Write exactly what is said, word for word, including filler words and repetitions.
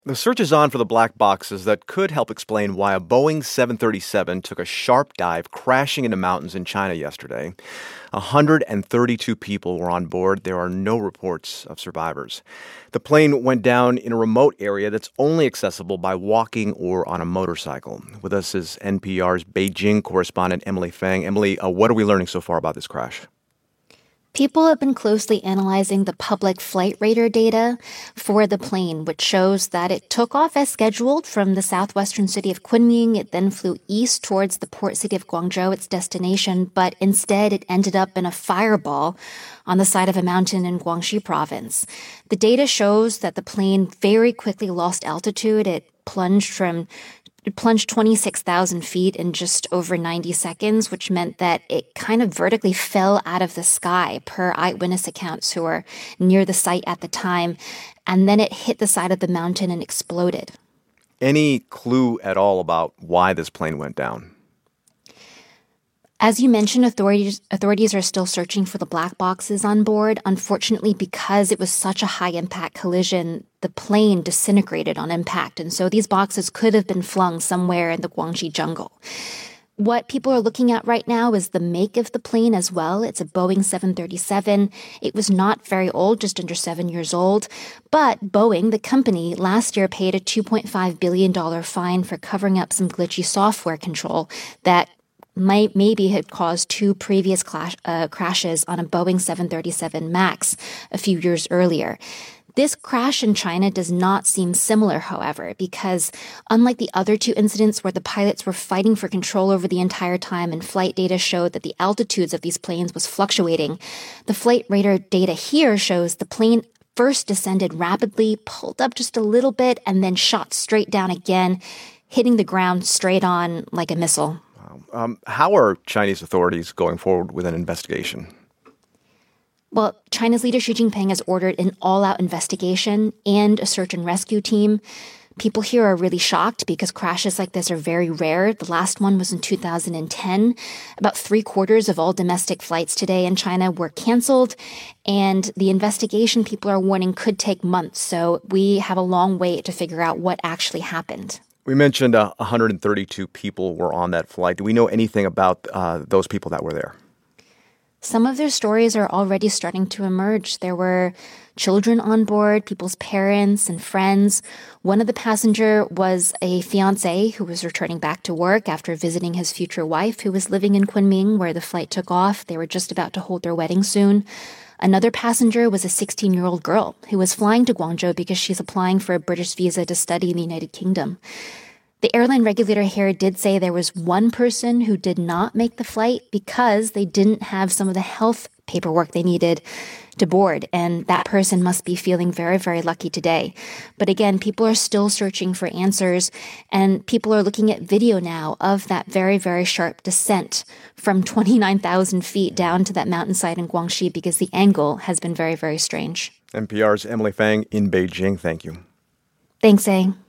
The search is on for the black boxes that could help explain why a Boeing seven thirty-seven took a sharp dive, crashing into mountains in China yesterday. one hundred thirty-two people were on board. There are no reports of survivors. The plane went down in a remote area that's only accessible by walking or on a motorcycle. With us is N P R's Beijing correspondent Emily Feng. Emily, uh, what are we learning so far about this crash? People have been closely analyzing the public flight radar data for the plane, which shows that it took off as scheduled from the southwestern city of Kunming. It then flew east towards the port city of Guangzhou, its destination, but instead it ended up in a fireball on the side of a mountain in Guangxi province. The data shows that the plane very quickly lost altitude. It plunged from It plunged twenty-six thousand feet in just over ninety seconds, which meant that it kind of vertically fell out of the sky, per eyewitness accounts who were near the site at the time. And then it hit the side of the mountain and exploded. Any clue at all about why this plane went down? As you mentioned, authorities authorities are still searching for the black boxes on board. Unfortunately, because it was such a high-impact collision, the plane disintegrated on impact, and so these boxes could have been flung somewhere in the Guangxi jungle. What people are looking at right now is the make of the plane as well. It's a Boeing seven thirty-seven. It was not very old, just under seven years old. But Boeing, the company, last year paid a two point five billion dollars fine for covering up some glitchy software control that might maybe had caused two previous clash, uh, crashes on a Boeing seven thirty-seven MAX a few years earlier. This crash in China does not seem similar, however, because unlike the other two incidents where the pilots were fighting for control over the entire time and flight data showed that the altitudes of these planes was fluctuating, the flight radar data here shows the plane first descended rapidly, pulled up just a little bit, and then shot straight down again, hitting the ground straight on like a missile. Um, how are Chinese authorities going forward with an investigation? Well, China's leader Xi Jinping has ordered an all-out investigation and a search and rescue team. People here are really shocked because crashes like this are very rare. The last one was in two thousand ten. About three quarters of all domestic flights today in China were canceled, and the investigation, people are warning, could take months. So we have a long wait to figure out what actually happened. We mentioned uh, one hundred thirty-two people were on that flight. Do we know anything about uh, those people that were there? Some of their stories are already starting to emerge. There were children on board, people's parents and friends. One of the passengers was a fiancé who was returning back to work after visiting his future wife, who was living in Kunming, where the flight took off. They were just about to hold their wedding soon. Another passenger was a sixteen-year-old girl who was flying to Guangzhou because she's applying for a British visa to study in the United Kingdom. The airline regulator here did say there was one person who did not make the flight because they didn't have some of the health paperwork they needed to board, and that person must be feeling very, very lucky today. But again, people are still searching for answers, and people are looking at video now of that very, very sharp descent from twenty-nine thousand feet down to that mountainside in Guangxi because the angle has been very, very strange. N P R's Emily Feng in Beijing. Thank you. Thanks, A.